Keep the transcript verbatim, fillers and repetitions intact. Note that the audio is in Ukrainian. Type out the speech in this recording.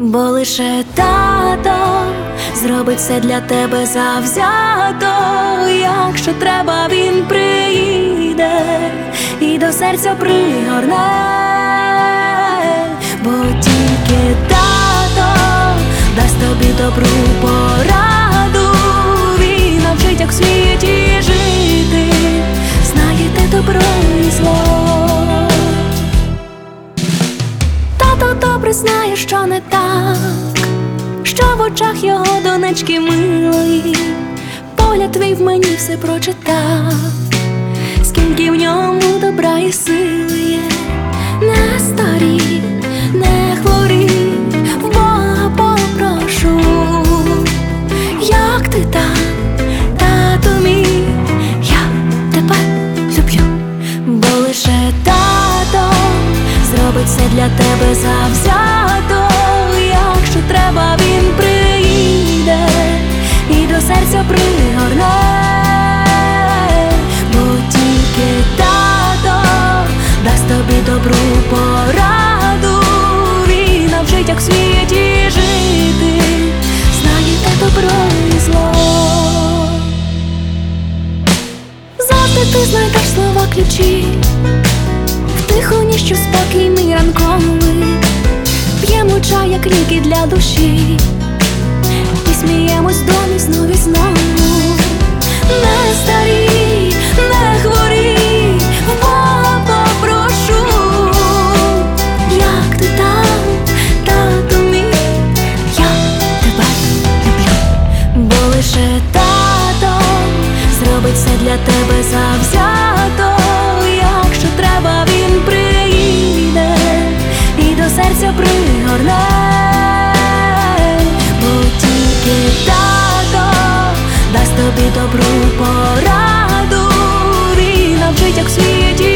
Бо лише тато зробить все для тебе завзято. Якщо треба, він приїде і до серця пригорне. Бо тільки тато дасть тобі добру пораду. Він навчить, як в світі жити, знаєте добро і зло. Тато добре знає, що не так, що в очах його донечки милої. Погляд твій в мені все прочитав, скільки в ньому добра і сили є. Не старій, не хворій, в Бога попрошу. Як ти там, тату мій, я тебе люблю. Бо лише тато зробить все для тебе завзято. Якщо треба, він приїде і до серця пригорне. Бо тільки тато дасть тобі добру пораду. Він навчить, як в світі жити, знаєте добро і зло. Завжди ти знайдеш слова ключі в тиху ніч, що спокій мій ранковий. П'ємо чай, як ліки для душі, і сміємось вдома знов і знову. Не старій, не хворій, в Бога попрошу. Як ти там, тату мій, я тебе люблю. Бо лише тато зробить все для тебе завзято. Якщо треба, він приїде і до серця пригорне. Бо тільки тато дасть тобі добру пораду. Він навчить, як в світі